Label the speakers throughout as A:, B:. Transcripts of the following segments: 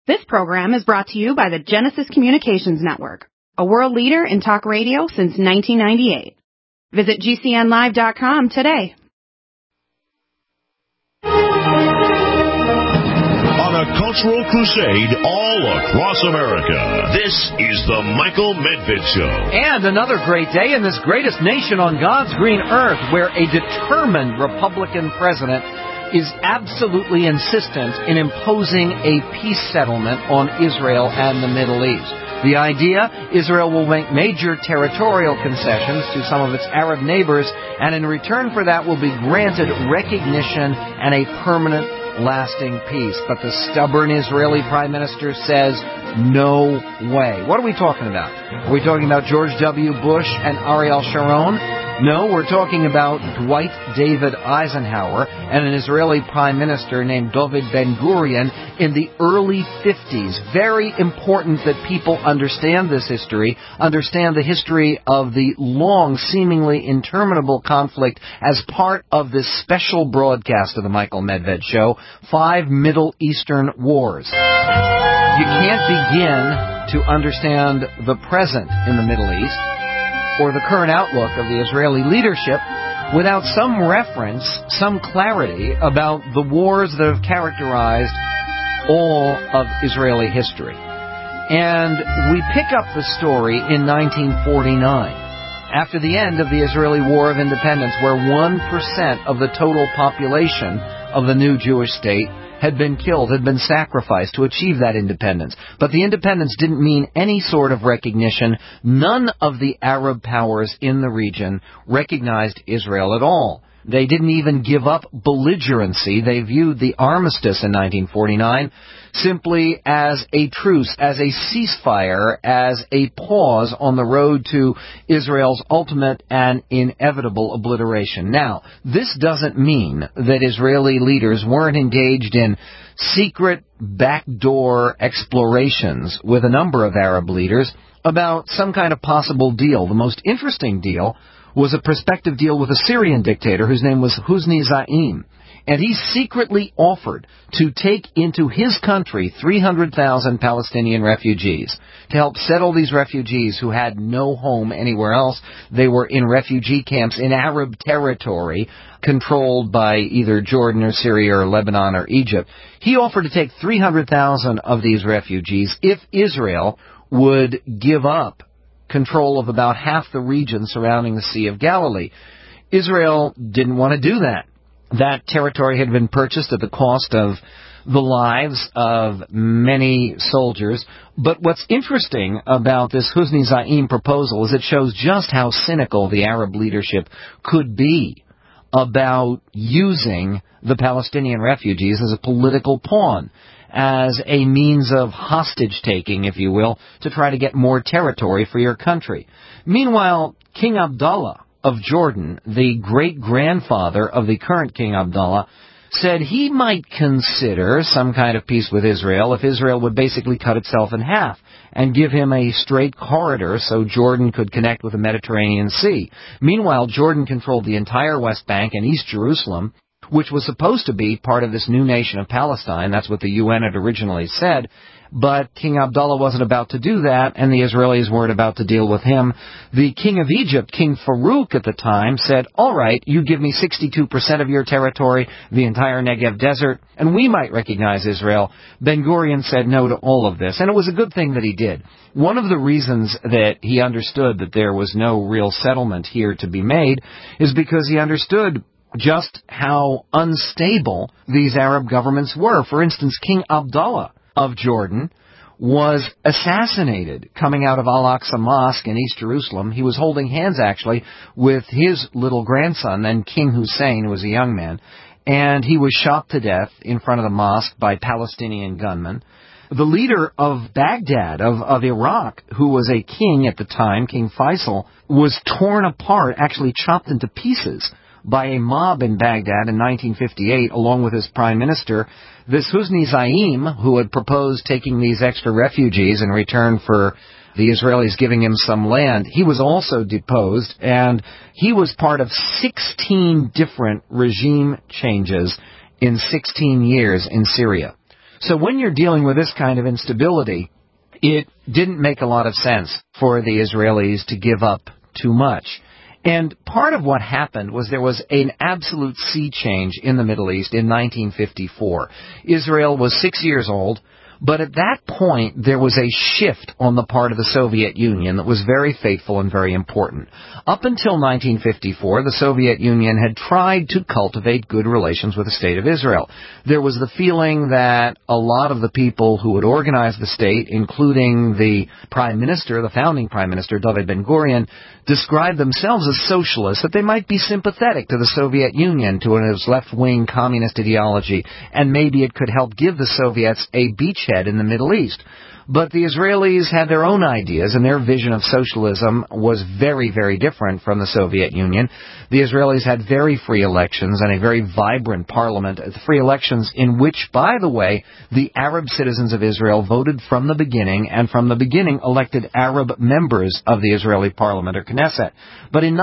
A: This program is brought to you by the Genesis Communications Network, a world leader in talk radio since 1998. Visit GCNlive.com today.
B: On a cultural crusade all across America, this is the Michael Medved Show.
C: And another great day in this greatest nation on God's green earth, where a determined Republican president is absolutely insistent in imposing a peace settlement on Israel and the Middle East. The idea, Israel will make major territorial concessions to some of its Arab neighbors, and in return for that will be granted recognition and a permanent, lasting peace. But the stubborn Israeli Prime Minister says, no way. What are we talking about? Are we talking about George W. Bush and Ariel Sharon? No, we're talking about Dwight David Eisenhower and an Israeli Prime Minister named David Ben-Gurion in the early 50s. Very important that people understand this history, understand the history of the long, seemingly interminable conflict as part of this special broadcast of the Michael Medved Show, 5 Middle Eastern Wars. You can't begin to understand the present in the Middle East or the current outlook of the Israeli leadership without some reference, some clarity about the wars that have characterized all of Israeli history. And we pick up the story in 1949, after the end of the Israeli War of Independence, where 1% of the total population of the new Jewish state had been killed, had been sacrificed to achieve that independence. But the independence didn't mean any sort of recognition. None of the Arab powers in the region recognized Israel at all. They didn't even give up belligerency. They viewed the armistice in 1949 simply as a truce, as a ceasefire, as a pause on the road to Israel's ultimate and inevitable obliteration. Now, this doesn't mean that Israeli leaders weren't engaged in secret backdoor explorations with a number of Arab leaders about some kind of possible deal. The most interesting deal was a prospective deal with a Syrian dictator whose name was Hosni Zaim. And he secretly offered to take into his country 300,000 Palestinian refugees to help settle these refugees who had no home anywhere else. They were in refugee camps in Arab territory controlled by either Jordan or Syria or Lebanon or Egypt. He offered to take 300,000 of these refugees if Israel would give up control of about half the region surrounding the Sea of Galilee. Israel didn't want to do that. That territory had been purchased at the cost of the lives of many soldiers. But what's interesting about this Hosni Zaim proposal is it shows just how cynical the Arab leadership could be about using the Palestinian refugees as a political pawn, as a means of hostage-taking, if you will, to try to get more territory for your country. Meanwhile, King Abdullah of Jordan, the great-grandfather of the current King Abdullah, said he might consider some kind of peace with Israel if Israel would basically cut itself in half and give him a straight corridor so Jordan could connect with the Mediterranean Sea. Meanwhile, Jordan controlled the entire West Bank and East Jerusalem, which was supposed to be part of this new nation of Palestine. That's what the UN had originally said. But King Abdullah wasn't about to do that, and the Israelis weren't about to deal with him. The king of Egypt, King Farouk at the time, said, all right, you give me 62% of your territory, the entire Negev desert, and we might recognize Israel. Ben-Gurion said no to all of this, and it was a good thing that he did. One of the reasons that he understood that there was no real settlement here to be made is because he understood just how unstable these Arab governments were. For instance, King Abdullah of Jordan was assassinated coming out of Al-Aqsa Mosque in East Jerusalem. He was holding hands, actually, with his little grandson, then King Hussein, who was a young man, and he was shot to death in front of the mosque by Palestinian gunmen. The leader of Baghdad, of Iraq, who was a king at the time, King Faisal, was torn apart, actually chopped into pieces by a mob in Baghdad in 1958, along with his prime minister. This Hosni Zaim, who had proposed taking these extra refugees in return for the Israelis giving him some land, he was also deposed, and he was part of 16 different regime changes in 16 years in Syria. So when you're dealing with this kind of instability, it didn't make a lot of sense for the Israelis to give up too much. And part of what happened was there was an absolute sea change in the Middle East in 1954. Israel was 6 years old, but at that point there was a shift on the part of the Soviet Union that was very fateful and very important. Up until 1954, the Soviet Union had tried to cultivate good relations with the State of Israel. There was the feeling that a lot of the people who had organized the state, including the Prime Minister, the founding Prime Minister, David Ben-Gurion, described themselves as socialists, that they might be sympathetic to the Soviet Union, to its left-wing communist ideology, and maybe it could help give the Soviets a beachhead in the Middle East. But the Israelis had their own ideas, and their vision of socialism was very, very different from the Soviet Union. The Israelis had very free elections and a very vibrant parliament, free elections in which, by the way, the Arab citizens of Israel voted from the beginning, and from the beginning elected Arab members of the Israeli parliament, or Knesset. But in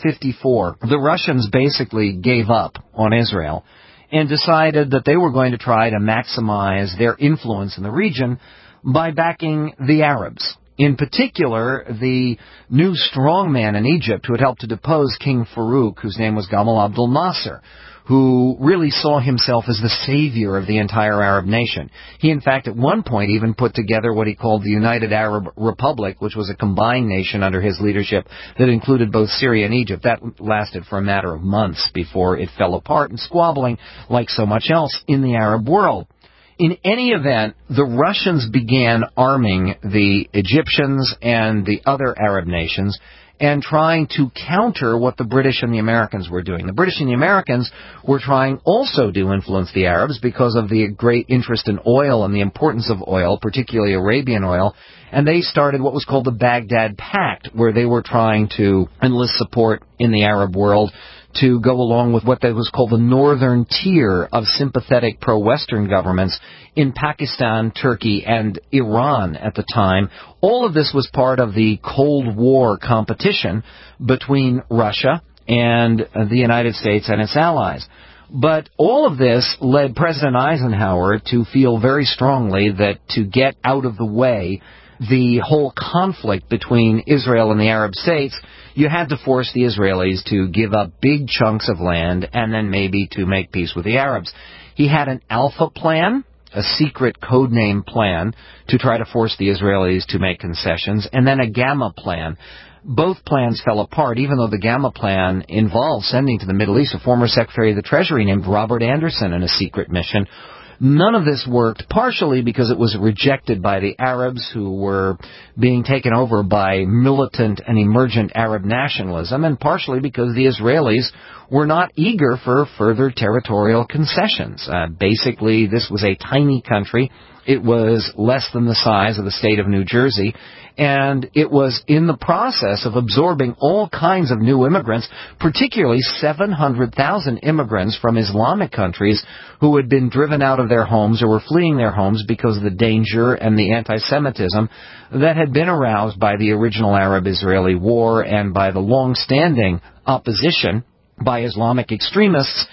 C: 1954, the Russians basically gave up on Israel and decided that they were going to try to maximize their influence in the region by backing the Arabs. In particular, the new strongman in Egypt who had helped to depose King Farouk, whose name was Gamal Abdel Nasser, who really saw himself as the savior of the entire Arab nation. He, in fact, at one point even put together what he called the United Arab Republic, which was a combined nation under his leadership that included both Syria and Egypt. That lasted for a matter of months before it fell apart and squabbling like so much else in the Arab world. In any event, the Russians began arming the Egyptians and the other Arab nations and trying to counter what the British and the Americans were doing. The British and the Americans were trying also to influence the Arabs because of the great interest in oil and the importance of oil, particularly Arabian oil, and they started what was called the Baghdad Pact, where they were trying to enlist support in the Arab world to go along with what was called the northern tier of sympathetic pro-Western governments in Pakistan, Turkey, and Iran at the time. All of this was part of the Cold War competition between Russia and the United States and its allies. But all of this led President Eisenhower to feel very strongly that to get out of the way the whole conflict between Israel and the Arab states, you had to force the Israelis to give up big chunks of land and then maybe to make peace with the Arabs. He had an Alpha plan, a secret codename plan, to try to force the Israelis to make concessions, and then a Gamma plan. Both plans fell apart, even though the Gamma plan involved sending to the Middle East a former Secretary of the Treasury named Robert Anderson in a secret mission. None of this worked, partially because it was rejected by the Arabs, who were being taken over by militant and emergent Arab nationalism, and partially because the Israelis were not eager for further territorial concessions. Basically, this was a tiny country. It was less than the size of the state of New Jersey, and it was in the process of absorbing all kinds of new immigrants, particularly 700,000 immigrants from Islamic countries who had been driven out of their homes or were fleeing their homes because of the danger and the anti-Semitism that had been aroused by the original Arab-Israeli war and by the long-standing opposition by Islamic extremists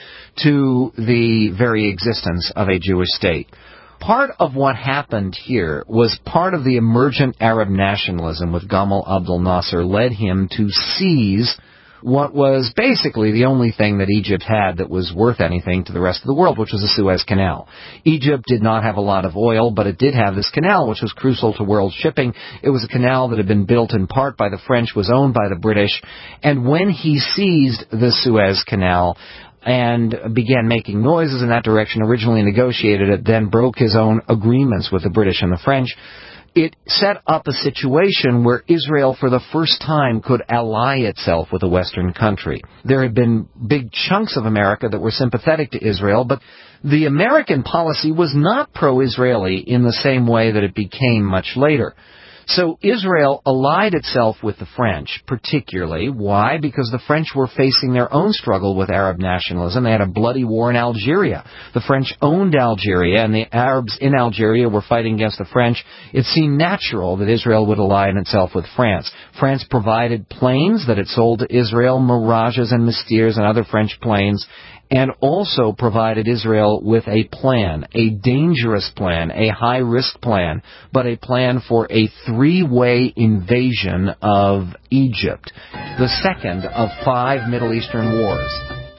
C: to the very existence of a Jewish state. Part of what happened here was part of the emergent Arab nationalism with Gamal Abdel Nasser led him to seize what was basically the only thing that Egypt had that was worth anything to the rest of the world, which was the Suez Canal. Egypt did not have a lot of oil, but it did have this canal, which was crucial to world shipping. It was a canal that had been built in part by the French, was owned by the British, and when he seized the Suez Canal and began making noises in that direction, originally negotiated it, then broke his own agreements with the British and the French, it set up a situation where Israel for the first time could ally itself with a Western country. There had been big chunks of America that were sympathetic to Israel, but the American policy was not pro-Israeli in the same way that it became much later. So Israel allied itself with the French, particularly. Why? Because the French were facing their own struggle with Arab nationalism. They had a bloody war in Algeria. The French owned Algeria, and the Arabs in Algeria were fighting against the French. It seemed natural that Israel would ally itself with France. France provided planes that it sold to Israel, Mirages and Mystirs and other French planes, and also provided Israel with a plan, a dangerous plan, a high-risk plan, but a plan for a three-way invasion of Egypt, the second of 5 Middle Eastern wars.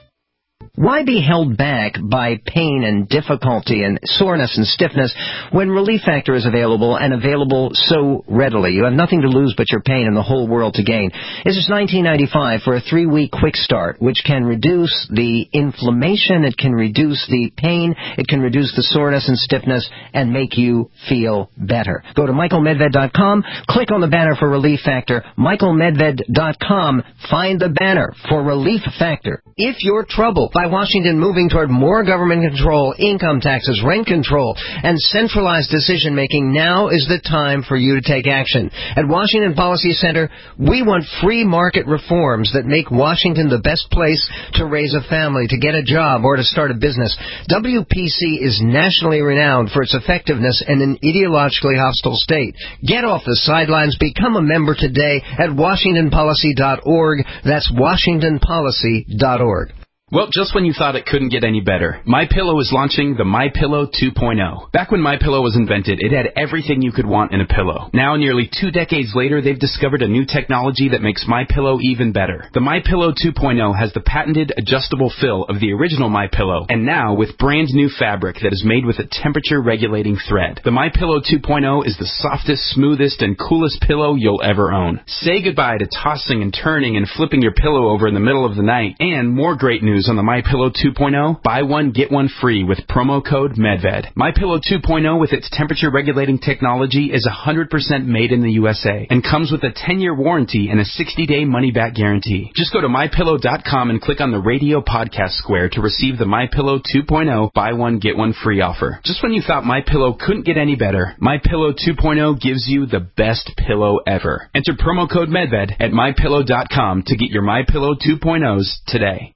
D: Why be held back by pain and difficulty and soreness and stiffness when Relief Factor is available and available so readily? You have nothing to lose but your pain and the whole world to gain. This is $19.95 for a 3-week quick start, which can reduce the inflammation, it can reduce the pain, it can reduce the soreness and stiffness, and make you feel better. Go to michaelmedved.com, click on the banner for Relief Factor, michaelmedved.com, find the banner for Relief Factor. If you're troubled by Washington moving toward more government control, income taxes, rent control, and centralized decision-making, now is the time for you to take action. At Washington Policy Center, we want free market reforms that make Washington the best place to raise a family, to get a job, or to start a business. WPC is nationally renowned for its effectiveness in an ideologically hostile state. Get off the sidelines. Become a member today at WashingtonPolicy.org. That's WashingtonPolicy.org.
E: Well, just when you thought it couldn't get any better, MyPillow is launching the MyPillow 2.0. Back when MyPillow was invented, it had everything you could want in a pillow. Now, nearly 2 decades later, they've discovered a new technology that makes MyPillow even better. The MyPillow 2.0 has the patented adjustable fill of the original MyPillow, and now with brand new fabric that is made with a temperature-regulating thread. The MyPillow 2.0 is the softest, smoothest, and coolest pillow you'll ever own. Say goodbye to tossing and turning and flipping your pillow over in the middle of the night. And more great news on the MyPillow 2.0, buy one, get one free with promo code MedVed. MyPillow 2.0 with its temperature-regulating technology is 100% made in the USA and comes with a 10-year warranty and a 60-day money-back guarantee. Just go to MyPillow.com and click on the radio podcast square to receive the MyPillow 2.0 buy one, get one free offer. Just when you thought MyPillow couldn't get any better, MyPillow 2.0 gives you the best pillow ever. Enter promo code MedVed at MyPillow.com to get your MyPillow 2.0s today.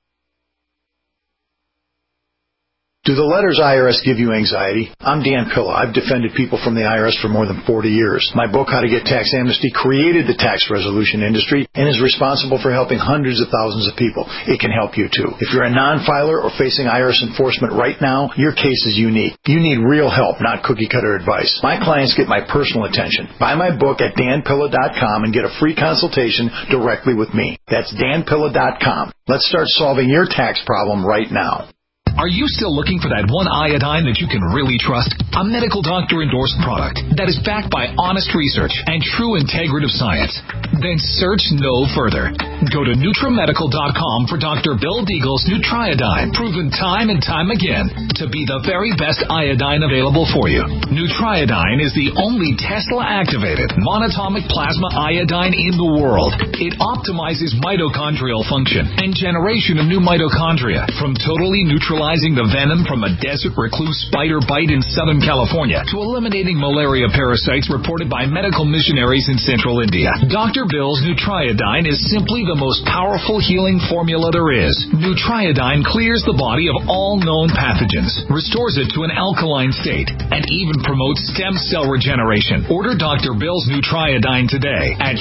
F: Do the letters IRS give you anxiety? I'm Dan Pilla. I've defended people from the IRS for more than 40 years. My book, How to Get Tax Amnesty, created the tax resolution industry and is responsible for helping hundreds of thousands of people. It can help you, too. If you're a non-filer or facing IRS enforcement right now, your case is unique. You need real help, not cookie-cutter advice. My clients get my personal attention. Buy my book at danpilla.com and get a free consultation directly with me. That's danpilla.com. Let's start solving your tax problem right now.
G: Are you still looking for that one iodine that you can really trust? A medical doctor-endorsed product that is backed by honest research and true integrative science? Then search no further. Go to NutriMedical.com for Dr. Bill Deagle's Nutriodine, proven time and time again to be the very best iodine available for you. Nutriodine is the only Tesla-activated monatomic plasma iodine in the world. It optimizes mitochondrial function and generation of new mitochondria from totally neutralizing the venom from a desert recluse spider bite in Southern California to eliminating malaria parasites reported by medical missionaries in Central India. Dr. Bill's Nutriodine is simply the most powerful healing formula there is. Nutriodine clears the body of all known pathogens, restores it to an alkaline state, and even promotes stem cell regeneration. Order Dr. Bill's Nutriodine today at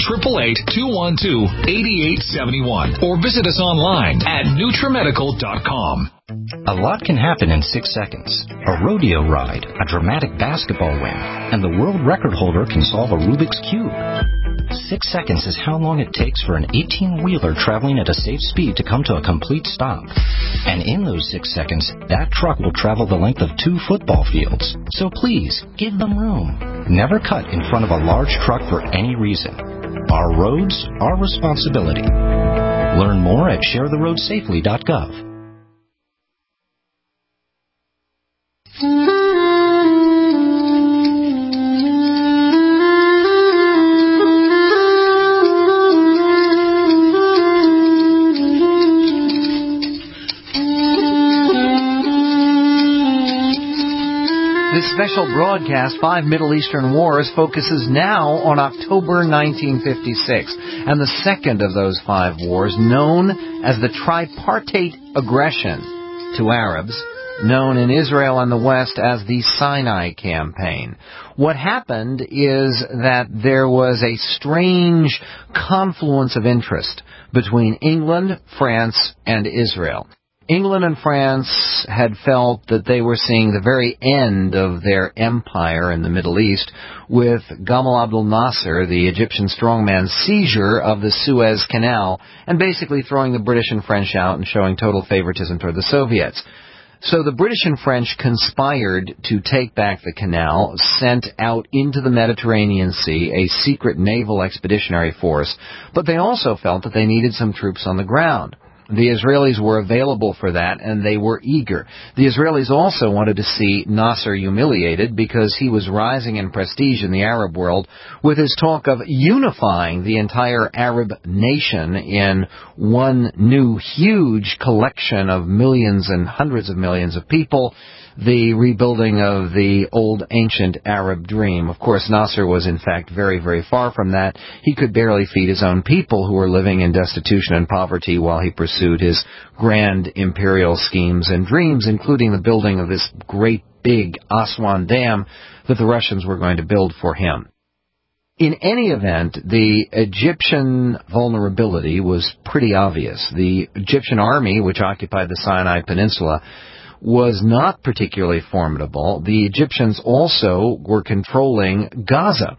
G: 888-212-8871 or visit us online at NutriMedical.com.
H: A lot can happen in 6 seconds. A rodeo ride, a dramatic basketball win, and the world record holder can solve a Rubik's Cube. 6 seconds is how long it takes for an 18-wheeler traveling at a safe speed to come to a complete stop. And in those 6 seconds, that truck will travel the length of 2 football fields. So please, give them room. Never cut in front of a large truck for any reason. Our roads, our responsibility. Learn more at sharetheroadsafely.gov.
C: This special broadcast, 5 Middle Eastern Wars, focuses now on October 1956 and the second of those 5 wars, known as the Tripartite Aggression to Arabs, known in Israel and the West as the Sinai Campaign. What happened is that there was a strange confluence of interest between England, France, and Israel. England and France had felt that they were seeing the very end of their empire in the Middle East with Gamal Abdel Nasser, the Egyptian strongman's seizure of the Suez Canal and basically throwing the British and French out and showing total favoritism toward the Soviets. So the British and French conspired to take back the canal, sent out into the Mediterranean Sea a secret naval expeditionary force, but they also felt that they needed some troops on the ground. The Israelis were available for that, and they were eager. The Israelis also wanted to see Nasser humiliated because he was rising in prestige in the Arab world with his talk of unifying the entire Arab nation in one new huge collection of millions and hundreds of millions of people, the rebuilding of the old ancient Arab dream. Of course, Nasser was in fact very, very far from that. He could barely feed his own people who were living in destitution and poverty while he pursued his grand imperial schemes and dreams, including the building of this great big Aswan Dam that the Russians were going to build for him. In any event, the Egyptian vulnerability was pretty obvious. The Egyptian army, which occupied the Sinai Peninsula, was not particularly formidable. The Egyptians also were controlling Gaza.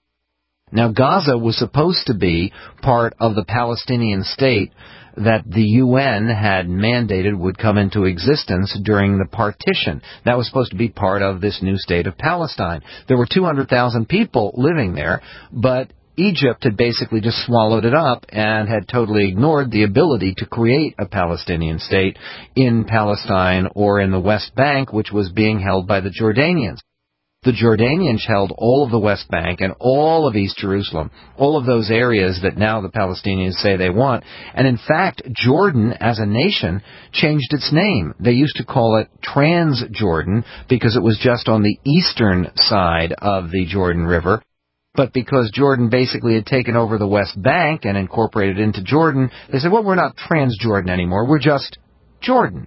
C: Now, Gaza was supposed to be part of the Palestinian state that the UN had mandated would come into existence during the partition. That was supposed to be part of this new state of Palestine. There were 200,000 people living there, but Egypt had basically just swallowed it up and had totally ignored the ability to create a Palestinian state in Palestine or in the West Bank, which was being held by the Jordanians. The Jordanians held all of the West Bank and all of East Jerusalem, all of those areas that now the Palestinians say they want. And in fact, Jordan, as a nation, changed its name. They used to call it Transjordan because it was just on the eastern side of the Jordan River. But because Jordan basically had taken over the West Bank and incorporated into Jordan, they said, well, we're not Transjordan anymore, we're just Jordan.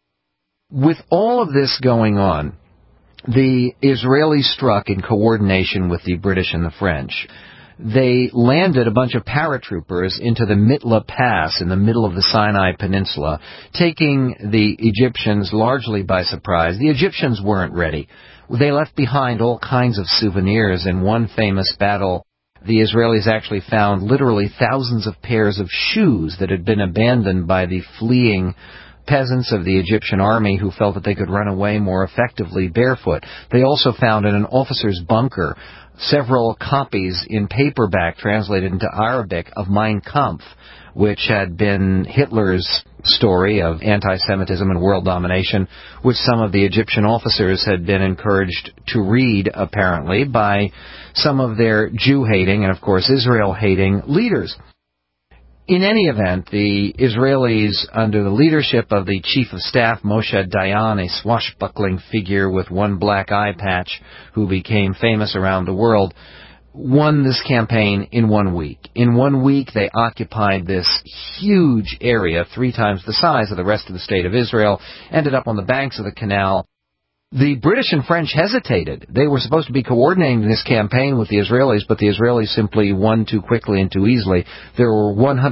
C: With all of this going on, the Israelis struck in coordination with the British and the French. They landed a bunch of paratroopers into the Mitla Pass in the middle of the Sinai Peninsula, taking the Egyptians largely by surprise. The Egyptians weren't ready. They left behind all kinds of souvenirs. In one famous battle, the Israelis actually found literally thousands of pairs of shoes that had been abandoned by the fleeing peasants of the Egyptian army who felt that they could run away more effectively barefoot. They also found in an officer's bunker several copies in paperback translated into Arabic of Mein Kampf, which had been Hitler's story of anti-Semitism and world domination, which some of the Egyptian officers had been encouraged to read, apparently, by some of their Jew-hating and, of course, Israel-hating leaders. In any event, the Israelis, under the leadership of the Chief of Staff, Moshe Dayan, a swashbuckling figure with one black eye patch who became famous around the world, won this campaign in 1 week. In 1 week, they occupied this huge area, 3 times the size of the rest of the state of Israel, ended up on the banks of the canal. The British and French hesitated. They were supposed to be coordinating this campaign with the Israelis, but the Israelis simply won too quickly and too easily. There were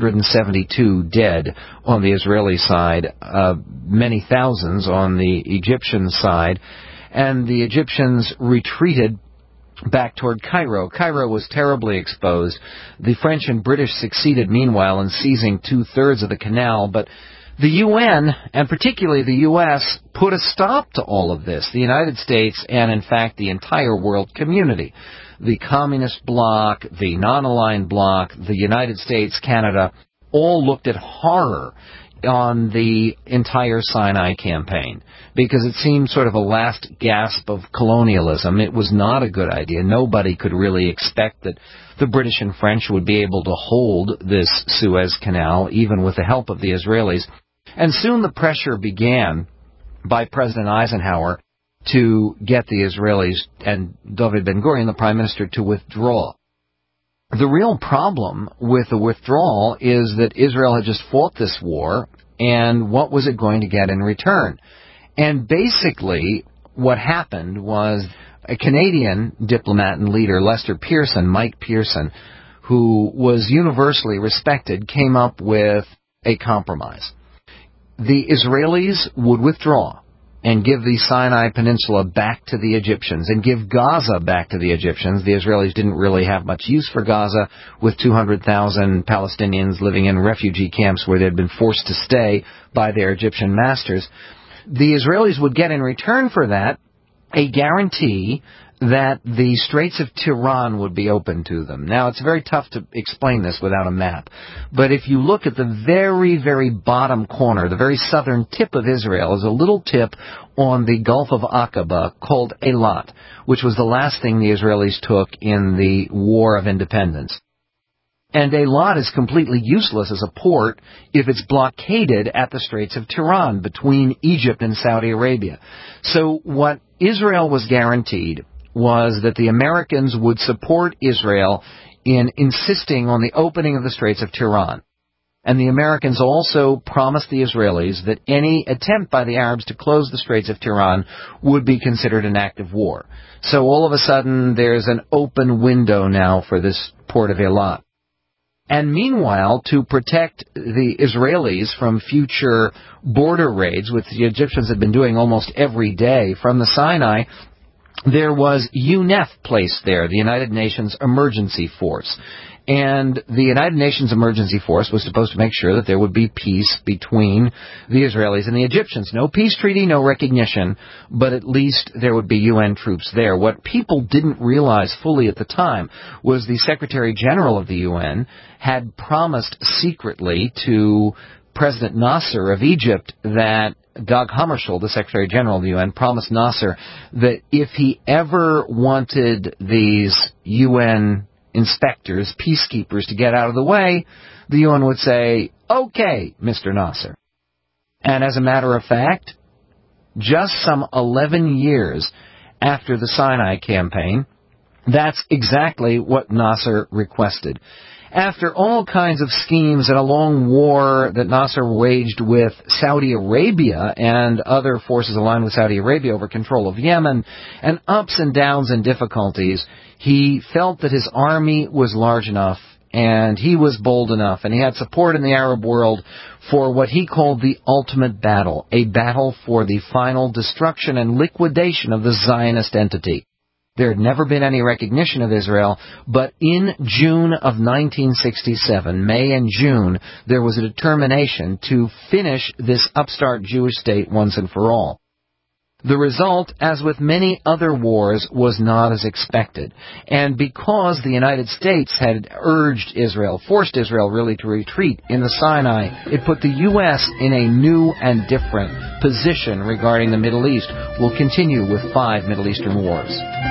C: 172 dead on the Israeli side, many thousands on the Egyptian side, and the Egyptians retreated back toward Cairo. Cairo was terribly exposed. The French and British succeeded, meanwhile, in seizing 2/3 of the canal, but the UN, and particularly the U.S., put a stop to all of this. The United States and, in fact, the entire world community. The Communist bloc, the non-aligned bloc, the United States, Canada, all looked at horror on the entire Sinai campaign because it seemed sort of a last gasp of colonialism. It was not a good idea. Nobody could really expect that the British and French would be able to hold this Suez Canal, even with the help of the Israelis. And soon the pressure began by President Eisenhower to get the Israelis and David Ben-Gurion, the Prime Minister, to withdraw. The real problem with the withdrawal is that Israel had just fought this war, and what was it going to get in return? And basically, what happened was a Canadian diplomat and leader, Lester Pearson, Mike Pearson, who was universally respected, came up with a compromise. the Israelis would withdraw and give the Sinai Peninsula back to the Egyptians and give Gaza back to the Egyptians. The Israelis didn't really have much use for Gaza, with 200,000 Palestinians living in refugee camps where they'd been forced to stay by their Egyptian masters. The Israelis would get in return for that a guarantee that the Straits of Tiran would be open to them. Now, it's very tough to explain this without a map, but if you look at the very, very bottom corner, the very southern tip of Israel, is a little tip on the Gulf of Aqaba called Eilat, which was the last thing the Israelis took in the War of Independence. And Eilat is completely useless as a port if it's blockaded at the Straits of Tiran between Egypt and Saudi Arabia. So what Israel was guaranteed was that the Americans would support Israel in insisting on the opening of the Straits of Tiran. And the Americans also promised the Israelis that any attempt by the Arabs to close the Straits of Tiran would be considered an act of war. So all of a sudden, there's an open window now for this port of Eilat. And meanwhile, to protect the Israelis from future border raids, which the Egyptians had been doing almost every day from the Sinai, there was UNEF placed there, the United Nations Emergency Force. And the United Nations Emergency Force was supposed to make sure that there would be peace between the Israelis and the Egyptians. No peace treaty, no recognition, but at least there would be UN troops there. What people didn't realize fully at the time was the Secretary General of the UN had promised secretly to President Nasser of Egypt that Dag Hammarskjöld, the Secretary General of the UN, promised Nasser that if he ever wanted these UN inspectors, peacekeepers, to get out of the way, the UN would say, okay, Mr. Nasser. And as a matter of fact, just some 11 years after the Sinai campaign, that's exactly what Nasser requested. After all kinds of schemes and a long war that Nasser waged with Saudi Arabia and other forces aligned with Saudi Arabia over control of Yemen, and ups and downs and difficulties, he felt that his army was large enough and he was bold enough and he had support in the Arab world for what he called the ultimate battle, a battle for the final destruction and liquidation of the Zionist entity. There had never been any recognition of Israel, but in June of 1967, May and June, there was a determination to finish this upstart Jewish state once and for all. The result, as with many other wars, was not as expected. And because the United States had urged Israel, forced Israel really to retreat in the Sinai, it put the U.S. in a new and different position regarding the Middle East. We'll continue with 5 Middle Eastern wars.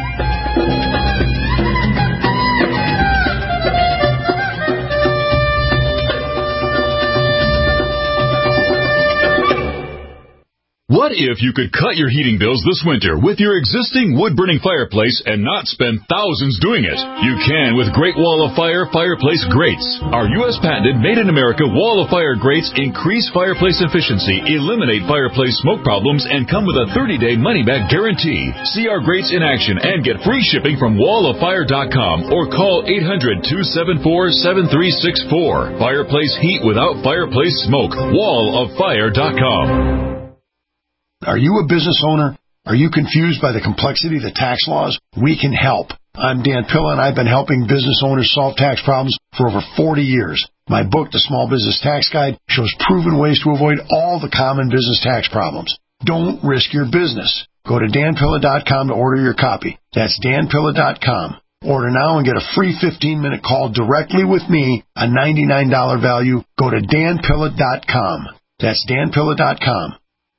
I: What if you could cut your heating bills this winter with your existing wood-burning fireplace and not spend thousands doing it? You can with Great Wall of Fire fireplace grates. Our U.S. patented made-in-America Wall of Fire grates increase fireplace efficiency, eliminate fireplace smoke problems, and come with a 30-day money-back guarantee. See our grates in action and get free shipping from walloffire.com or call 800-274-7364. Fireplace heat without fireplace smoke. walloffire.com.
F: Are you a business owner? Are you confused by the complexity of the tax laws? We can help. I'm Dan Pilla, and I've been helping business owners solve tax problems for over 40 years. My book, The Small Business Tax Guide, shows proven ways to avoid all the common business tax problems. Don't risk your business. Go to danpilla.com to order your copy. That's danpilla.com. Order now and get a free 15-minute call directly with me, a $99 value. Go to danpilla.com. That's danpilla.com.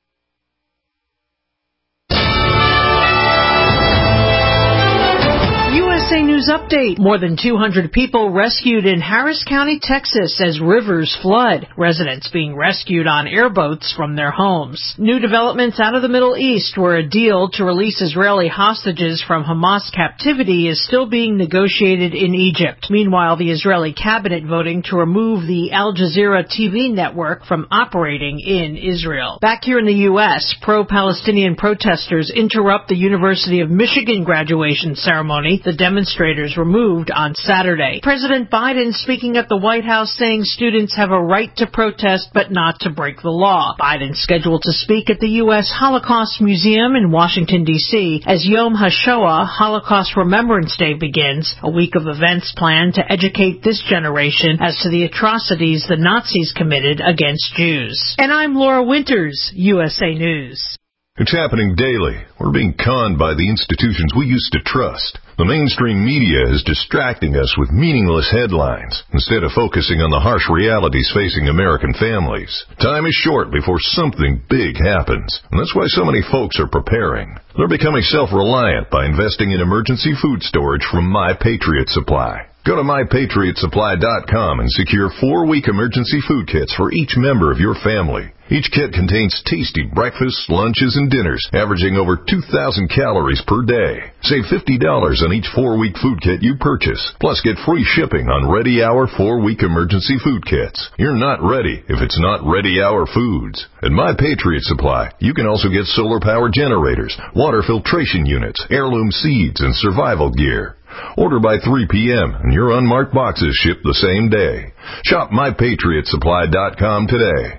J: USA News Update. More than 200 people rescued in Harris County, Texas as rivers flood. Residents being rescued on airboats from their homes. New developments out of the Middle East, where a deal to release Israeli hostages from Hamas captivity is still being negotiated in Egypt. Meanwhile, the Israeli cabinet voting to remove the Al Jazeera TV network from operating in Israel. Back here in the U.S., pro-Palestinian protesters interrupt the University of Michigan graduation ceremony. The demonstrators barriers removed on Saturday. President Biden speaking at the White House saying students have a right to protest but not to break the law. Biden scheduled to speak at the U.S. Holocaust Museum in Washington, D.C. as Yom HaShoah, Holocaust Remembrance Day, begins, a week of events planned to educate this generation as to the atrocities the Nazis committed against Jews. And I'm Laura Winters, USA News.
K: It's happening daily. We're being conned by the institutions we used to trust. The mainstream media is distracting us with meaningless headlines instead of focusing on the harsh realities facing American families. Time is short before something big happens, and that's why so many folks are preparing. They're becoming self-reliant by investing in emergency food storage from My Patriot Supply. Go to MyPatriotSupply.com and secure 4-week emergency food kits for each member of your family. Each kit contains tasty breakfasts, lunches, and dinners, averaging over 2,000 calories per day. Save $50 on each 4-week food kit you purchase. Plus, get free shipping on Ready Hour 4-week emergency food kits. You're not ready if it's not Ready Hour foods. At My Patriot Supply, you can also get solar power generators, water filtration units, heirloom seeds, and survival gear. Order by 3 p.m. and your unmarked boxes ship the same day. Shop MyPatriotSupply.com today.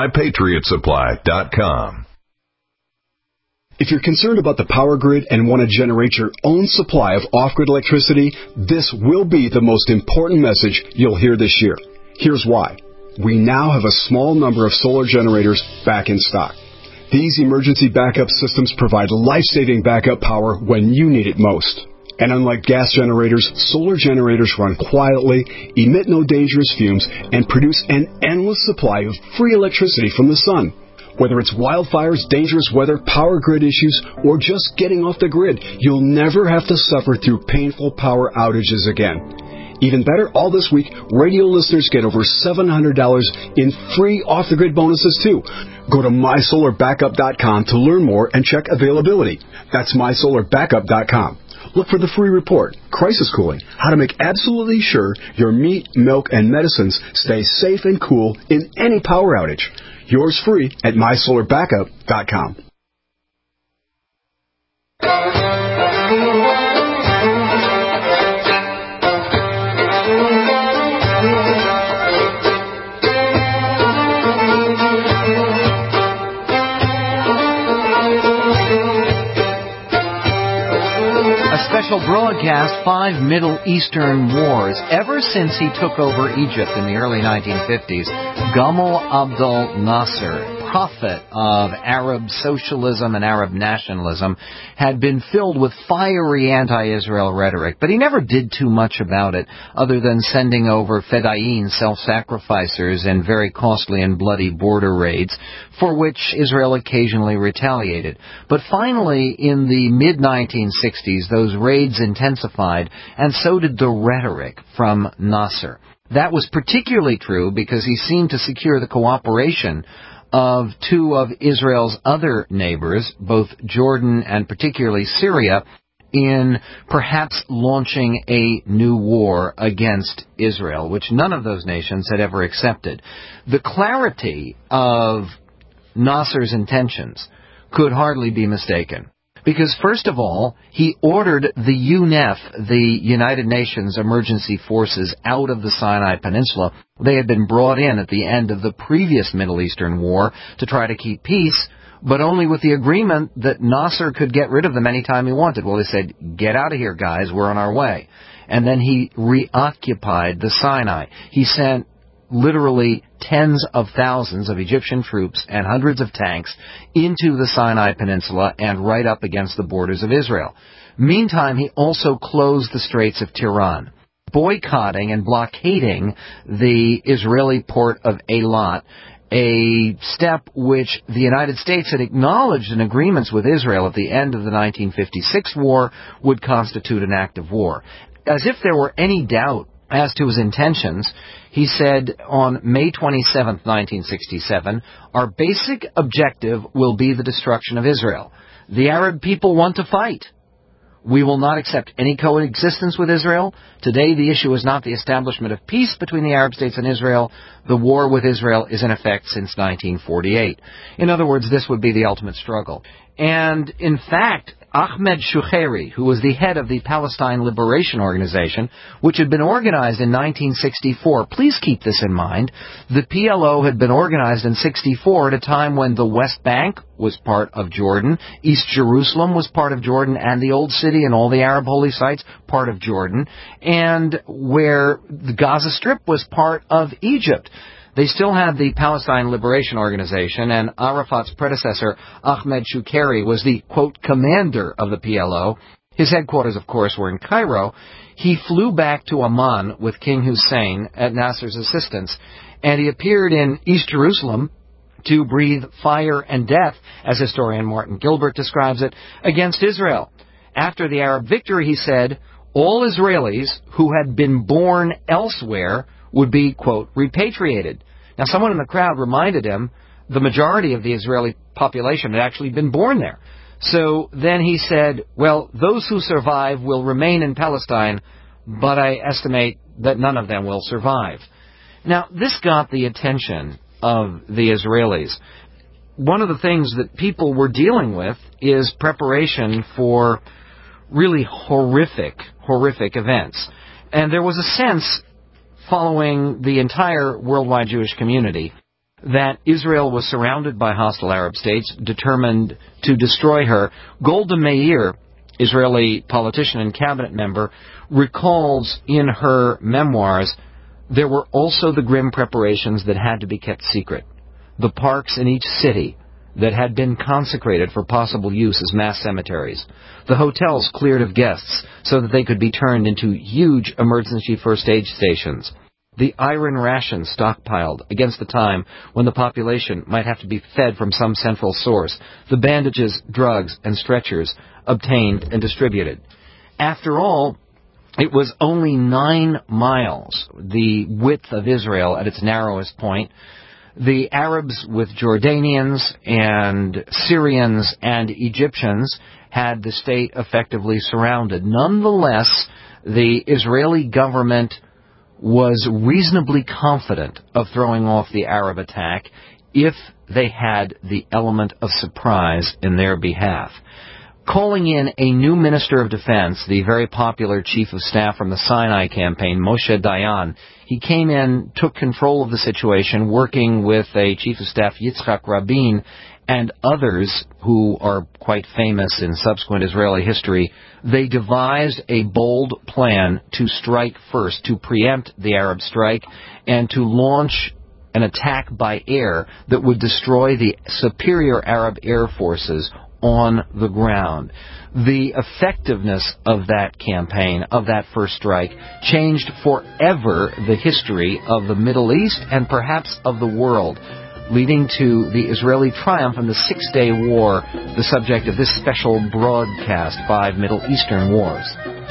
K: MyPatriotSupply.com.
L: If you're concerned about the power grid and want to generate your own supply of off-grid electricity, this will be the most important message you'll hear this year. Here's why. We now have a small number of solar generators back in stock. These emergency backup systems provide life-saving backup power when you need it most. And unlike gas generators, solar generators run quietly, emit no dangerous fumes, and produce an endless supply of free electricity from the sun. Whether it's wildfires, dangerous weather, power grid issues, or just getting off the grid, you'll never have to suffer through painful power outages again. Even better, all this week, radio listeners get over $700 in free off-the-grid bonuses, too. Go to MySolarBackup.com to learn more and check availability. That's MySolarBackup.com. Look for the free report, Crisis Cooling, how to make absolutely sure your meat, milk, and medicines stay safe and cool in any power outage. Yours free at MySolarBackup.com.
C: Special broadcast, 5 Middle Eastern wars. Ever since he took over Egypt in the early 1950s, Gamal Abdel Nasser, prophet of Arab socialism and Arab nationalism, had been filled with fiery anti-Israel rhetoric, but he never did too much about it other than sending over fedayeen, self-sacrificers, in very costly and bloody border raids, for which Israel occasionally retaliated. But finally, in the mid-1960s, those raids intensified, and so did the rhetoric from Nasser. That was particularly true because he seemed to secure the cooperation of two of Israel's other neighbors, both Jordan and particularly Syria, in perhaps launching a new war against Israel, which none of those nations had ever accepted. The clarity of Nasser's intentions could hardly be mistaken. Because, first of all, he ordered the UNEF, the United Nations Emergency Forces, out of the Sinai Peninsula. They had been brought in at the end of the previous Middle Eastern war to try to keep peace, but only with the agreement that Nasser could get rid of them anytime he wanted. Well, he said, get out of here, guys, we're on our way. And then he reoccupied the Sinai. He sent literally tens of thousands of Egyptian troops and hundreds of tanks into the Sinai Peninsula and right up against the borders of Israel. Meantime, he also closed the Straits of Tiran, boycotting and blockading the Israeli port of Eilat, a step which the United States had acknowledged in agreements with Israel at the end of the 1956 war would constitute an act of war. As if there were any doubt as to his intentions, he said on May 27, 1967, our basic objective will be the destruction of Israel. The Arab people want to fight. We will not accept any coexistence with Israel. Today, the issue is not the establishment of peace between the Arab states and Israel. The war with Israel is in effect since 1948. In other words, this would be the ultimate struggle. And, in fact, Ahmed Shukeri, who was the head of the Palestine Liberation Organization, which had been organized in 1964. Please keep this in mind. The PLO had been organized in 64 at a time when the West Bank was part of Jordan, East Jerusalem was part of Jordan, and the Old City and all the Arab holy sites part of Jordan, and where the Gaza Strip was part of Egypt. They still had the Palestine Liberation Organization, and Arafat's predecessor, Ahmed Shukeri, was the, quote, commander of the PLO. His headquarters, of course, were in Cairo. He flew back to Amman with King Hussein at Nasser's assistance, and he appeared in East Jerusalem to breathe fire and death, as historian Martin Gilbert describes it, against Israel. After the Arab victory, he said, all Israelis who had been born elsewhere would be, quote, repatriated. Now, someone in the crowd reminded him the majority of the Israeli population had actually been born there. So then he said, well, those who survive will remain in Palestine, but I estimate that none of them will survive. Now, this got the attention of the Israelis. One of the things that people were dealing with is preparation for really horrific events. And there was a sense following the entire worldwide Jewish community that Israel was surrounded by hostile Arab states determined to destroy her. Golda Meir, Israeli politician and cabinet member, recalls in her memoirs there were also the grim preparations that had to be kept secret. The parks in each city that had been consecrated for possible use as mass cemeteries. The hotels cleared of guests so that they could be turned into huge emergency first aid stations. The iron rations stockpiled against the time when the population might have to be fed from some central source. The bandages, drugs, and stretchers obtained and distributed. After all, it was only 9 miles, the width of Israel at its narrowest point. The Arabs with Jordanians and Syrians and Egyptians had the state effectively surrounded. Nonetheless, the Israeli government was reasonably confident of throwing off the Arab attack if they had the element of surprise in their behalf. Calling in a new Minister of Defense, the very popular Chief of Staff from the Sinai campaign, Moshe Dayan, he came in, took control of the situation, working with a Chief of Staff, Yitzhak Rabin, and others who are quite famous in subsequent Israeli history. They devised a bold plan to strike first, to preempt the Arab strike, and to launch an attack by air that would destroy the superior Arab air forces on the ground. The effectiveness of that campaign, of that first strike, changed forever the history of the Middle East and perhaps of the world, leading to the Israeli triumph in the Six-Day War, the subject of this special broadcast, 5 Middle Eastern Wars.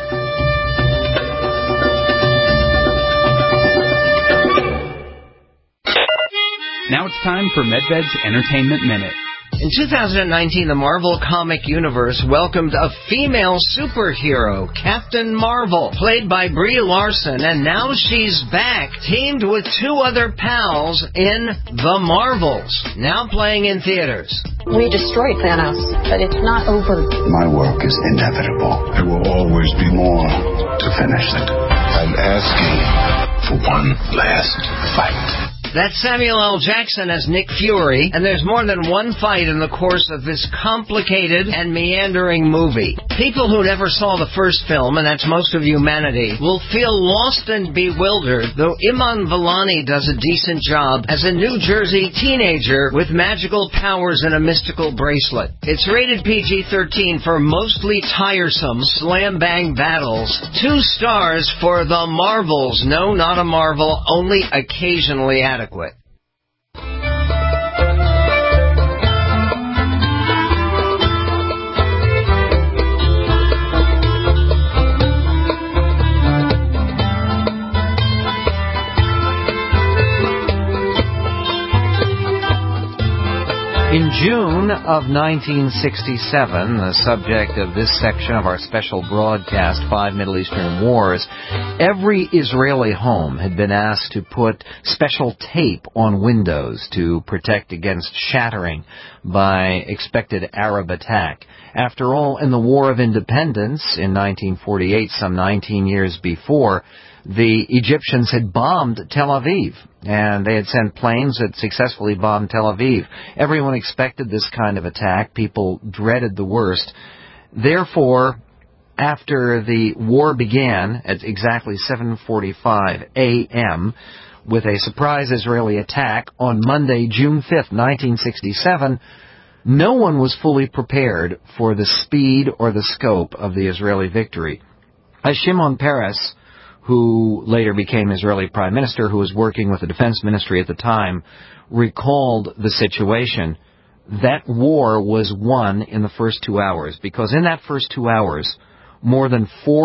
E: Now it's time for MedVed's Entertainment Minute.
D: In 2019, the Marvel Comic Universe welcomed a female superhero, Captain Marvel, played by Brie Larson, and now she's back, teamed with 2 other pals in The Marvels, now playing in theaters.
M: We destroyed Thanos, but it's not over.
N: My work is inevitable. There will always be more to finish it. I'm asking for one last fight.
D: That's Samuel L. Jackson as Nick Fury, and there's more than one fight in the course of this complicated and meandering movie. People who never saw the first film, and that's most of humanity, will feel lost and bewildered, though Iman Vellani does a decent job as a New Jersey teenager with magical powers and a mystical bracelet. It's rated PG-13 for mostly tiresome slam-bang battles. 2 stars for The Marvels. No, not a marvel, only occasionally adequate.
C: In June of 1967, the subject of this section of our special broadcast, 5 Middle Eastern Wars, every Israeli home had been asked to put special tape on windows to protect against shattering by expected Arab attack. After all, in the War of Independence in 1948, some 19 years before, the Egyptians had bombed Tel Aviv, and they had sent planes that successfully bombed Tel Aviv. Everyone expected this kind of attack. People dreaded the worst. Therefore, after the war began at exactly 7:45 a.m., with a surprise Israeli attack on Monday, June 5th, 1967, no one was fully prepared for the speed or the scope of the Israeli victory. As Shimon Peres, who later became Israeli Prime Minister, who was working with the Defense Ministry at the time, recalled the situation. That war was won in the first 2 hours, because in that first 2 hours, more than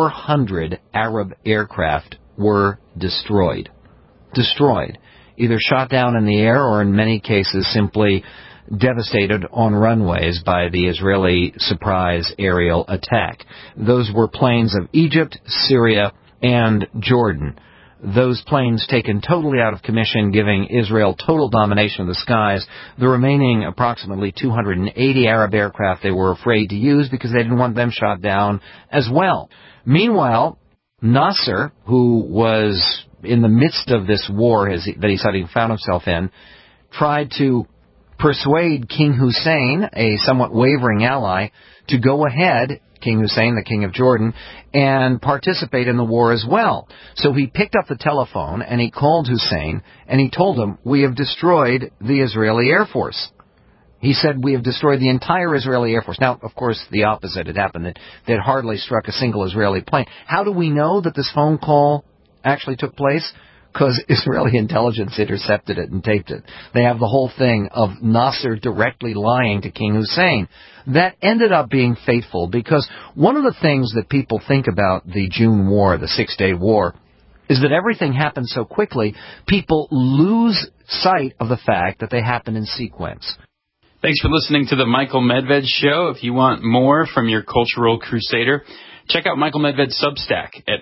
C: 400 Arab aircraft were destroyed. Destroyed. Either shot down in the air or in many cases simply devastated on runways by the Israeli surprise aerial attack. Those were planes of Egypt, Syria, and Jordan. Those planes taken totally out of commission, giving Israel total domination of the skies. The remaining approximately 280 Arab aircraft they were afraid to use because they didn't want them shot down as well. Meanwhile, Nasser, who was in the midst of this war that he suddenly found himself in, tried to persuade King Hussein, a somewhat wavering ally, to go ahead, King Hussein, the king of Jordan, and participate in the war as well. So he picked up the telephone and he called Hussein and he told him, "We have destroyed the Israeli Air Force." He said, "We have destroyed the entire Israeli Air Force." Now, of course, the opposite had happened. They had hardly struck a single Israeli plane. How do we know that this phone call actually took place? Because Israeli intelligence intercepted it and taped it. They have the whole thing of Nasser directly lying to King Hussein. That ended up being fateful, because one of the things that people think about the June War, the 6-Day War, is that everything happened so quickly, people lose sight of the fact that they happen in sequence.
E: Thanks for listening to the Michael Medved Show. If you want more from your cultural crusader, check out Michael Medved's Substack at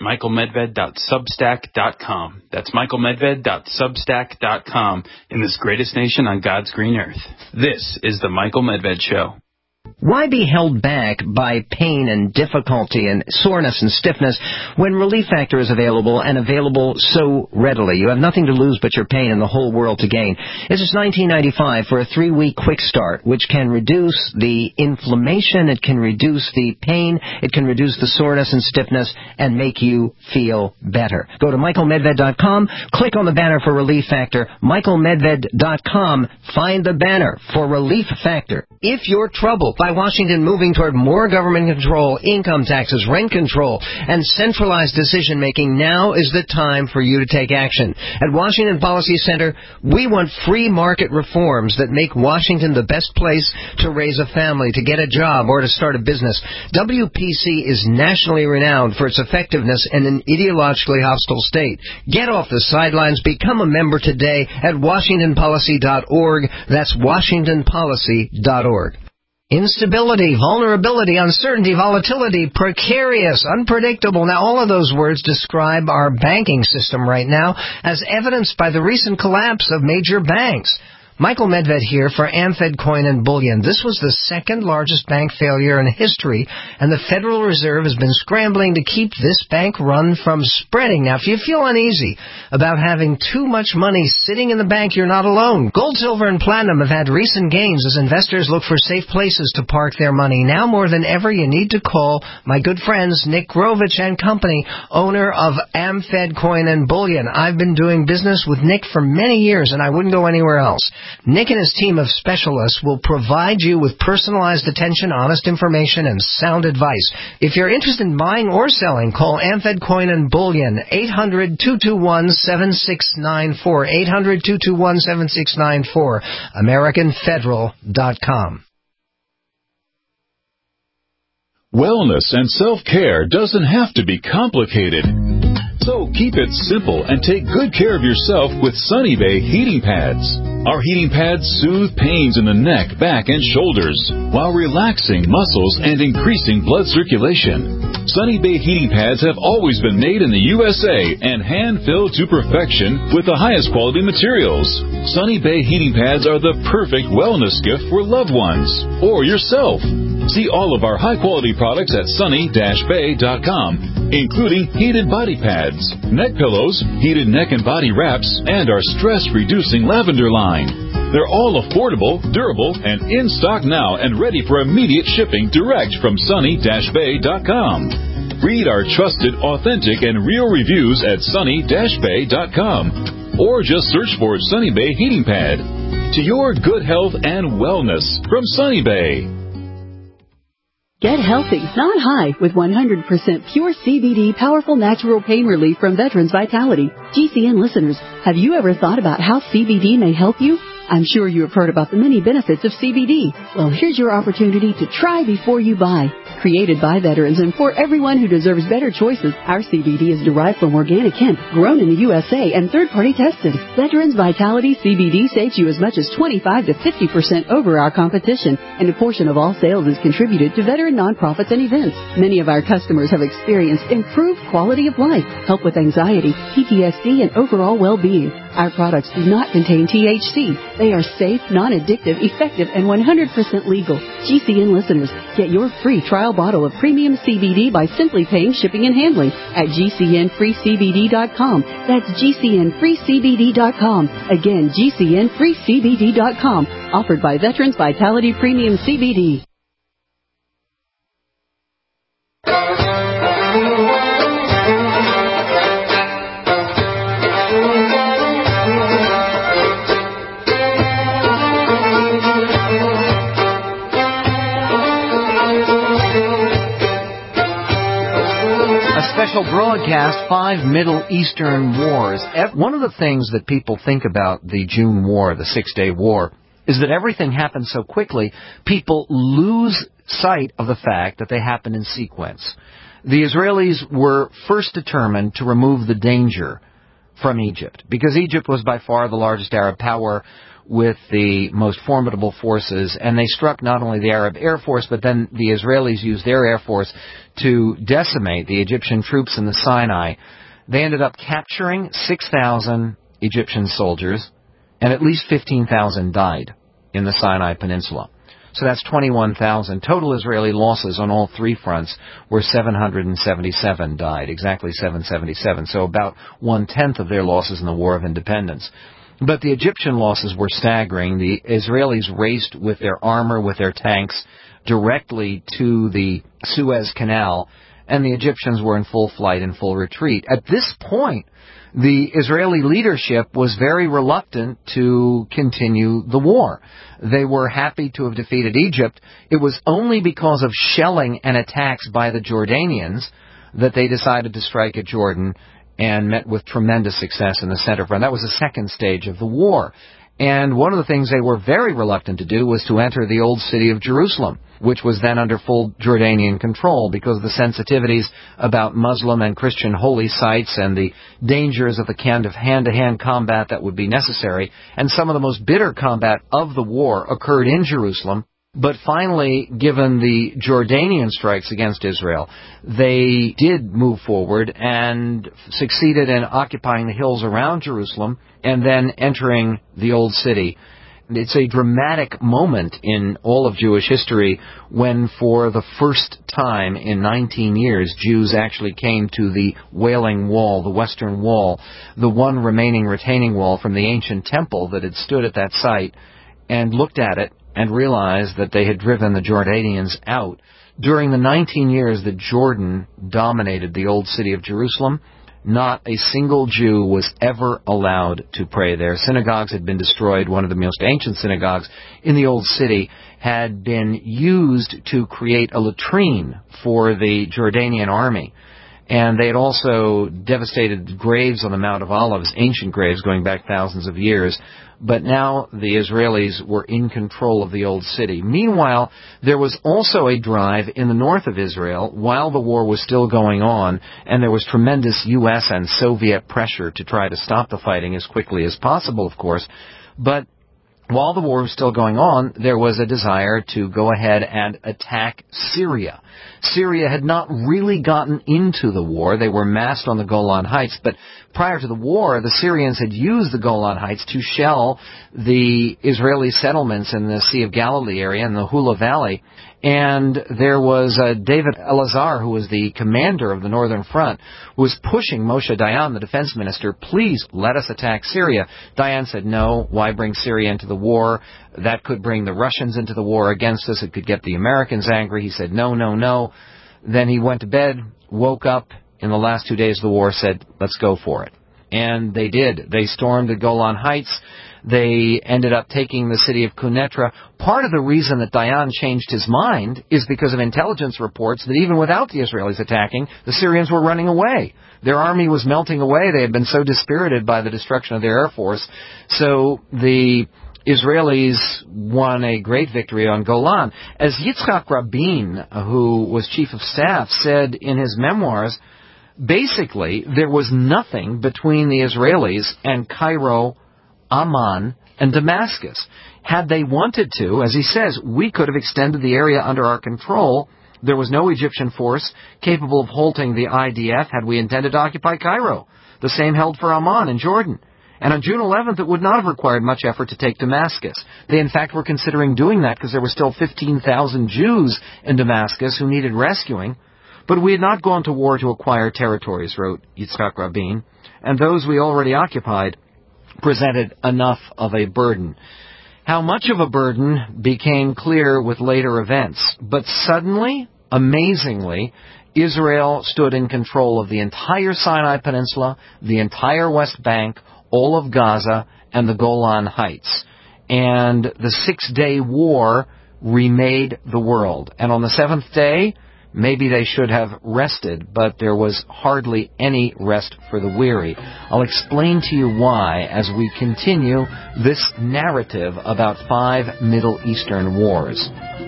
E: michaelmedved.substack.com. That's michaelmedved.substack.com, in this greatest nation on God's green earth. This is the Michael Medved Show.
D: Why be held back by pain and difficulty and soreness and stiffness when Relief Factor is available, and available so readily? You have nothing to lose but your pain and the whole world to gain. This is $19.95 for a 3-week quick start, which can reduce the inflammation, it can reduce the pain, it can reduce the soreness and stiffness, and make you feel better. Go to michaelmedved.com, click on the banner for Relief Factor, michaelmedved.com, find the banner for Relief Factor. If you're troubled by Washington moving toward more government control, income taxes, rent control, and centralized decision-making, now is the time for you to take action. At Washington Policy Center, we want free market reforms that make Washington the best place to raise a family, to get a job, or to start a business. WPC is nationally renowned for its effectiveness in an ideologically hostile state. Get off the sidelines. Become a member today at WashingtonPolicy.org. That's WashingtonPolicy.org. Instability, vulnerability, uncertainty, volatility, precarious, unpredictable. Now, all of those words describe our banking system right now, as evidenced by the recent collapse of major banks. Michael Medved here for AmFed Coin and Bullion. This was the second largest bank failure in history, and the Federal Reserve has been scrambling to keep this bank run from spreading. Now, if you feel uneasy about having too much money sitting in the bank, you're not alone. Gold, silver, and platinum have had recent gains as investors look for safe places to park their money. Now more than ever, you need to call my good friends Nick Grovich and Company, owner of AmFed Coin and Bullion. I've been doing business with Nick for many years, and I wouldn't go anywhere else. Nick and his team of specialists will provide you with personalized attention, honest information, and sound advice. If you're interested in buying or selling, call AmFed Coin and Bullion, 800-221-7694, 800-221-7694, AmericanFederal.com.
I: Wellness and self-care doesn't have to be complicated. So keep it simple and take good care of yourself with Sunny Bay heating pads. Our heating pads soothe pains in the neck, back, and shoulders while relaxing muscles and increasing blood circulation. Sunny Bay heating pads have always been made in the USA and hand-filled to perfection with the highest quality materials. Sunny Bay heating pads are the perfect wellness gift for loved ones or yourself. See all of our high-quality products at sunny-bay.com, including heated body pads, neck pillows, heated neck and body wraps, and our stress-reducing lavender line. They're all affordable, durable, and in stock now and ready for immediate shipping direct from sunny-bay.com. Read our trusted, authentic, and real reviews at sunny-bay.com or just search for Sunny Bay Heating Pad. To your good health and wellness from Sunny Bay.
O: Get healthy, not high, with 100% pure CBD powerful natural pain relief from Veterans Vitality. GCN listeners, have you ever thought about how CBD may help you? I'm sure you have heard about the many benefits of CBD. Well, here's your opportunity to try before you buy. Created by veterans and for everyone who deserves better choices, our CBD is derived from organic hemp, grown in the USA, and third-party tested. Veterans Vitality CBD saves you as much as 25 to 50% over our competition, and a portion of all sales is contributed to veteran nonprofits and events. Many of our customers have experienced improved quality of life, help with anxiety, PTSD, and overall well-being. Our products do not contain THC. They are safe, non-addictive, effective, and 100% legal. GCN listeners, get your free trial bottle of premium CBD by simply paying shipping and handling at GCNFreeCBD.com. That's GCNFreeCBD.com. Again, GCNFreeCBD.com. Offered by Veterans Vitality Premium CBD.
C: Special broadcast, 5 Middle Eastern Wars. One of the things that people think about the June War, the Six-Day War, is that everything happened so quickly, people lose sight of the fact that they happened in sequence. The Israelis were first determined to remove the danger from Egypt, because Egypt was by far the largest Arab power with the most formidable forces, and they struck not only the Arab Air Force, but then the Israelis used their Air Force to decimate the Egyptian troops in the Sinai. They ended up capturing 6,000 Egyptian soldiers, and at least 15,000 died in the Sinai Peninsula. So that's 21,000. Total Israeli losses on all three fronts were 777 died, exactly 777. So about 1/10 of their losses in the War of Independence. But the Egyptian losses were staggering. The Israelis raced with their armor, with their tanks, directly to the Suez Canal, and the Egyptians were in full flight and full retreat. At this point, the Israeli leadership was very reluctant to continue the war. They were happy to have defeated Egypt. It was only because of shelling and attacks by the Jordanians that they decided to strike at Jordan, and met with tremendous success in the center front. That was the second stage of the war. And one of the things they were very reluctant to do was to enter the old city of Jerusalem, which was then under full Jordanian control, because of the sensitivities about Muslim and Christian holy sites and the dangers of the kind of hand-to-hand combat that would be necessary. And some of the most bitter combat of the war occurred in Jerusalem. But finally, given the Jordanian strikes against Israel, they did move forward and succeeded in occupying the hills around Jerusalem and then entering the old city. It's a dramatic moment in all of Jewish history when, for the first time in 19 years, Jews actually came to the Wailing Wall, the Western Wall, the one remaining retaining wall from the ancient temple that had stood at that site, and looked at it and realized that they had driven the Jordanians out. During the 19 years that Jordan dominated the old city of Jerusalem, not a single Jew was ever allowed to pray there. Synagogues had been destroyed. One of the most ancient synagogues in the old city had been used to create a latrine for the Jordanian army. And they had also devastated graves on the Mount of Olives, ancient graves going back thousands of years. But now the Israelis were in control of the old city. Meanwhile, there was also a drive in the north of Israel while the war was still going on, and there was tremendous U.S. and Soviet pressure to try to stop the fighting as quickly as possible, of course. But while the war was still going on, there was a desire to go ahead and attack Syria. Syria had not really gotten into the war. They were massed on the Golan Heights, but prior to the war, the Syrians had used the Golan Heights to shell the Israeli settlements in the Sea of Galilee area in the Hula Valley. And there was David Elazar, who was the commander of the Northern Front, who was pushing Moshe Dayan, the defense minister, please let us attack Syria. Dayan said, no, why bring Syria into the war? That could bring the Russians into the war against us. It could get the Americans angry. He said, no, no, no. Then he went to bed, woke up in the last 2 days of the war, said, let's go for it. And they did. They stormed the Golan Heights. They ended up taking the city of Quneitra. Part of the reason that Dayan changed his mind is because of intelligence reports that even without the Israelis attacking, the Syrians were running away. Their army was melting away. They had been so dispirited by the destruction of their air force. So the Israelis won a great victory on Golan. As Yitzhak Rabin, who was chief of staff, said in his memoirs, basically there was nothing between the Israelis and Cairo, Amman, and Damascus. Had they wanted to, as he says, we could have extended the area under our control. There was no Egyptian force capable of halting the IDF had we intended to occupy Cairo. The same held for Amman in Jordan. And on June 11th, it would not have required much effort to take Damascus. They, in fact, were considering doing that because there were still 15,000 Jews in Damascus who needed rescuing. But we had not gone to war to acquire territories, wrote Yitzhak Rabin, and those we already occupied presented enough of a burden. How much of a burden became clear with later events, but suddenly, amazingly, Israel stood in control of the entire Sinai Peninsula, the entire West Bank, all of Gaza, and the Golan Heights. And the 6-day war remade the world. And on the 7th day, maybe they should have rested, but there was hardly any rest for the weary. I'll explain to you why as we continue this narrative about 5 Middle Eastern wars.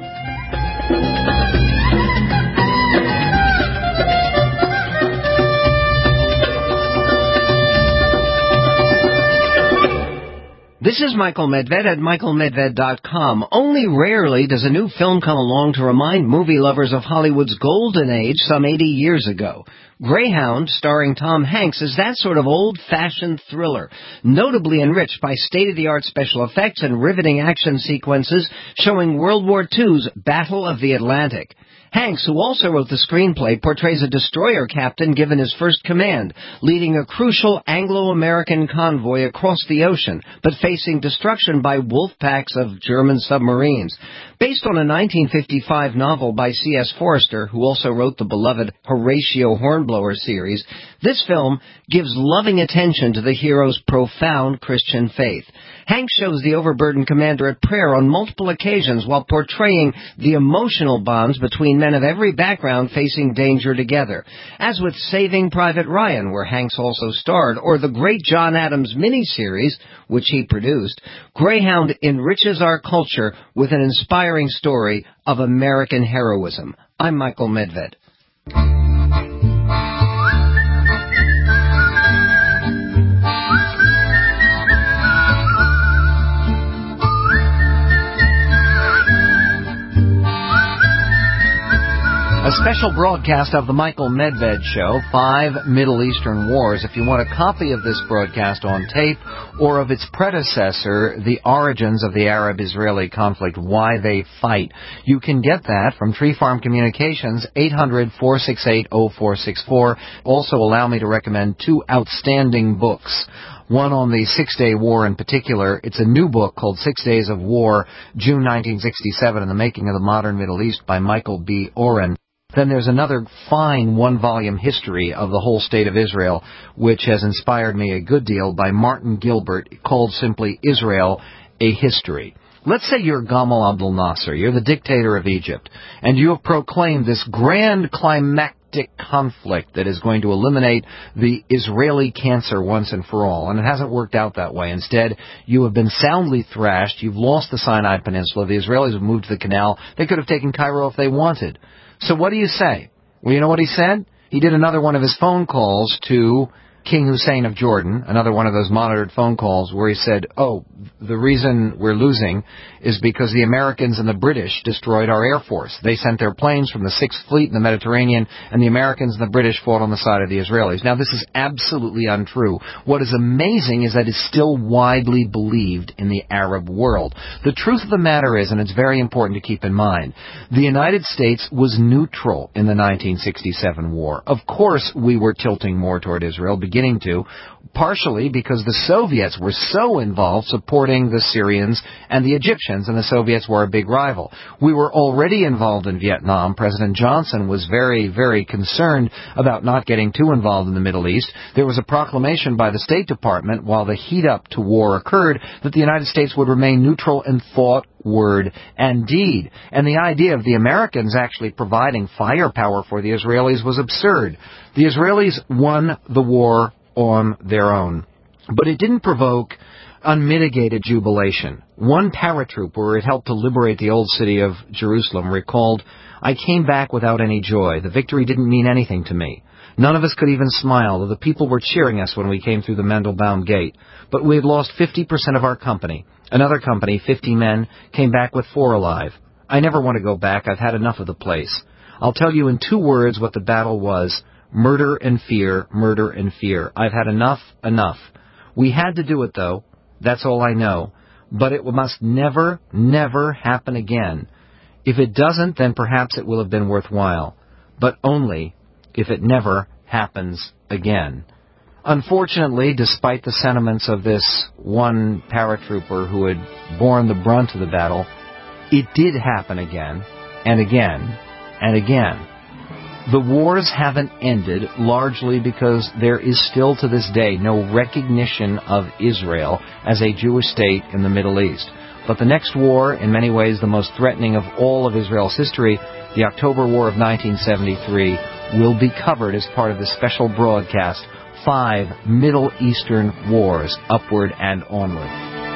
D: This is Michael Medved at michaelmedved.com. Only rarely does a new film come along to remind movie lovers of Hollywood's golden age some 80 years ago. Greyhound, starring Tom Hanks, is that sort of old-fashioned thriller, notably enriched by state-of-the-art special effects and riveting action sequences showing World War II's Battle of the Atlantic. Hanks, who also wrote the screenplay, portrays a destroyer captain given his first command, leading a crucial Anglo-American convoy across the ocean, but facing destruction by wolf packs of German submarines. Based on a 1955 novel by C.S. Forester, who also wrote the beloved Horatio Hornblower series, this film gives loving attention to the hero's profound Christian faith. Hanks shows the overburdened commander at prayer on multiple occasions while portraying the emotional bonds between men of every background facing danger together. As with Saving Private Ryan, where Hanks also starred, or the great John Adams miniseries, which he produced, Greyhound enriches our culture with an inspiring story of American heroism. I'm Michael Medved.
C: A special broadcast of the Michael Medved Show, 5 Middle Eastern Wars. If you want a copy of this broadcast on tape or of its predecessor, The Origins of the Arab-Israeli Conflict, Why They Fight, you can get that from Tree Farm Communications, 800-468-0464. Also allow me to recommend 2 outstanding books. One on the 6-Day War in particular. It's a new book called 6 Days of War, June 1967, and the Making of the Modern Middle East by Michael B. Oren. Then there's another fine 1-volume history of the whole state of Israel, which has inspired me a good deal, by Martin Gilbert, called simply Israel, A History. Let's say you're Gamal Abdel Nasser, you're the dictator of Egypt, and you have proclaimed this grand climactic conflict that is going to eliminate the Israeli cancer once and for all, and it hasn't worked out that way. Instead, you have been soundly thrashed, you've lost the Sinai Peninsula, the Israelis have moved to the canal, they could have taken Cairo if they wanted. So what do you say? Well, you know what he said? He did another one of his phone calls to King Hussein of Jordan, another one of those monitored phone calls where he said, the reason we're losing is because the Americans and the British destroyed our Air Force. They sent their planes from the 6th Fleet in the Mediterranean, and the Americans and the British fought on the side of the Israelis. Now, this is absolutely untrue. What is amazing is that it's still widely believed in the Arab world. The truth of the matter is, and it's very important to keep in mind, the United States was neutral in the 1967 war. Of course, we were tilting more toward Israel, beginning to, partially because the Soviets were so involved supporting the Syrians and the Egyptians, and the Soviets were a big rival. We were already involved in Vietnam. President Johnson was very, very concerned about not getting too involved in the Middle East. There was a proclamation by the State Department while the heat-up to war occurred that the United States would remain neutral in thought, word, and deed. And the idea of the Americans actually providing firepower for the Israelis was absurd. The Israelis won the war on their own. But it didn't provoke unmitigated jubilation. One paratrooper, it helped to liberate the old city of Jerusalem, recalled, "I came back without any joy. The victory didn't mean anything to me. None of us could even smile, though the people were cheering us when we came through the Mandelbaum gate. But we had lost 50% of our company. Another company, 50 men, came back with 4 alive. I never want to go back. I've had enough of the place. I'll tell you in 2 words what the battle was. Murder and fear, murder and fear. I've had enough. We had to do it, though. That's all I know. But it must never, never happen again. If it doesn't, then perhaps it will have been worthwhile. But only if it never happens again." Unfortunately, despite the sentiments of this one paratrooper who had borne the brunt of the battle, it did happen again, and again, and again. The wars haven't ended, largely because there is still to this day no recognition of Israel as a Jewish state in the Middle East. But the next war, in many ways the most threatening of all of Israel's history, the October War of 1973, will be covered as part of this special broadcast, 5 Middle Eastern Wars, Upward and Onward.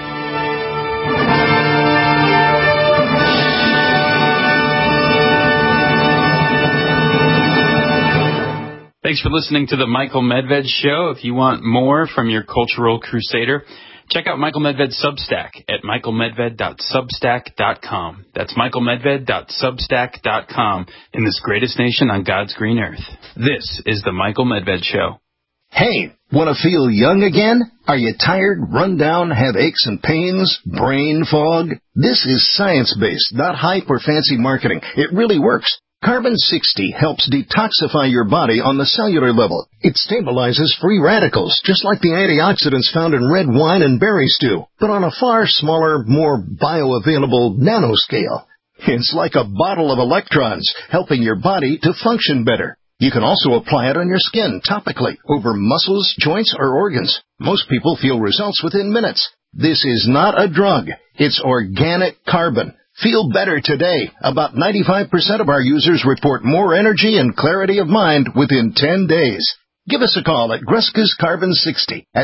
E: Thanks for listening to the Michael Medved Show. If you want more from your cultural crusader, check out Michael Medved's Substack at michaelmedved.substack.com. That's michaelmedved.substack.com in this greatest nation on God's green earth. This is the Michael Medved Show.
P: Hey, want to feel young again? Are you tired, run down, have aches and pains, brain fog? This is science-based, not hype or fancy marketing. It really works. Carbon 60 helps detoxify your body on the cellular level. It stabilizes free radicals, just like the antioxidants found in red wine and berry stew, but on a far smaller, more bioavailable nanoscale. It's like a bottle of electrons, helping your body to function better. You can also apply it on your skin topically, over muscles, joints, or organs. Most people feel results within minutes. This is not a drug. It's organic carbon. Feel better today. About 95% of our users report more energy and clarity of mind within 10 days. Give us a call at Gruska's Carbon 60 at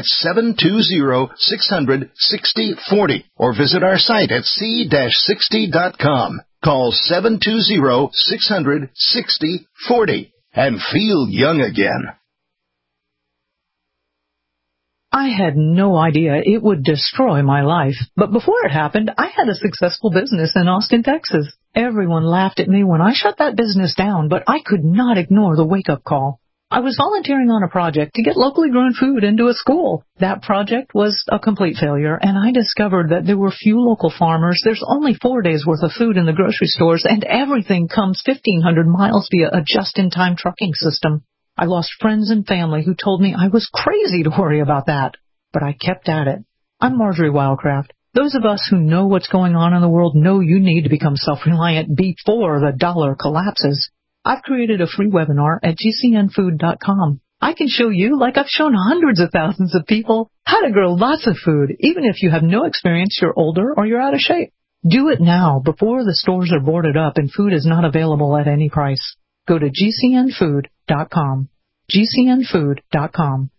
P: 720-600-6040 or visit our site at c-60.com. Call 720-600-6040 and feel young again.
J: I had no idea it would destroy my life. But before it happened, I had a successful business in Austin, Texas. Everyone laughed at me when I shut that business down, but I could not ignore the wake-up call. I was volunteering on a project to get locally grown food into a school. That project was a complete failure, and I discovered that there were few local farmers. There's only 4 days' worth of food in the grocery stores, and everything comes 1,500 miles via a just-in-time trucking system. I lost friends and family who told me I was crazy to worry about that. But I kept at it. I'm Marjorie Wildcraft. Those of us who know what's going on in the world know you need to become self-reliant before the dollar collapses. I've created a free webinar at gcnfood.com. I can show you, like I've shown hundreds of thousands of people, how to grow lots of food, even if you have no experience, you're older, or you're out of shape. Do it now before the stores are boarded up and food is not available at any price. Go to gcnfood.com. gcnfood.com.